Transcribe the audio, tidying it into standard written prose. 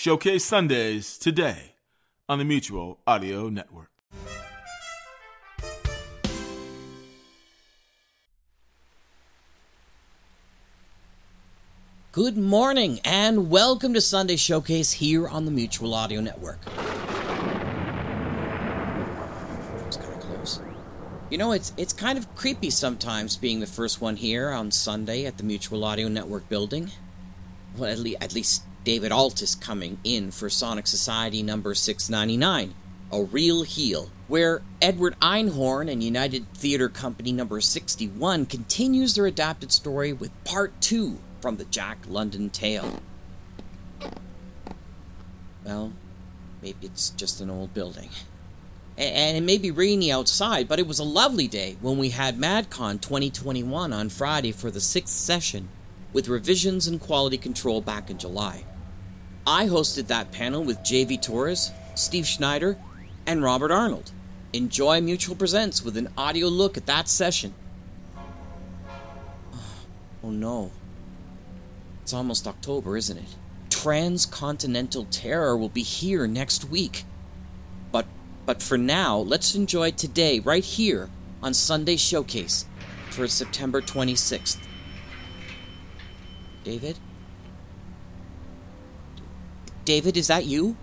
Showcase Sundays today on the Mutual Audio Network. Good morning and welcome to Sunday Showcase here on the Mutual Audio Network. It's kind of close. You know, it's kind of creepy sometimes being the first one here on Sunday at the Mutual Audio Network building. Well, at least David Alt is coming in for Sonic Society number 699, A Real Heel, where Edward Einhorn and United Theatre Company number 61 continues their adapted story with part 2 from the Jack London tale. Well, maybe it's just an old building. And it may be rainy outside, but it was a lovely day when we had MadCon 2021 on Friday for the 6th session, with revisions and quality control back in July. I hosted that panel with J.V. Torres, Steve Schneider, and Robert Arnold. Enjoy Mutual Presents with an audio look at that session. Oh no. It's almost October, isn't it? Transcontinental Terror will be here next week. But for now, let's enjoy today right here on Sunday Showcase for September 26th. David? David, is that you?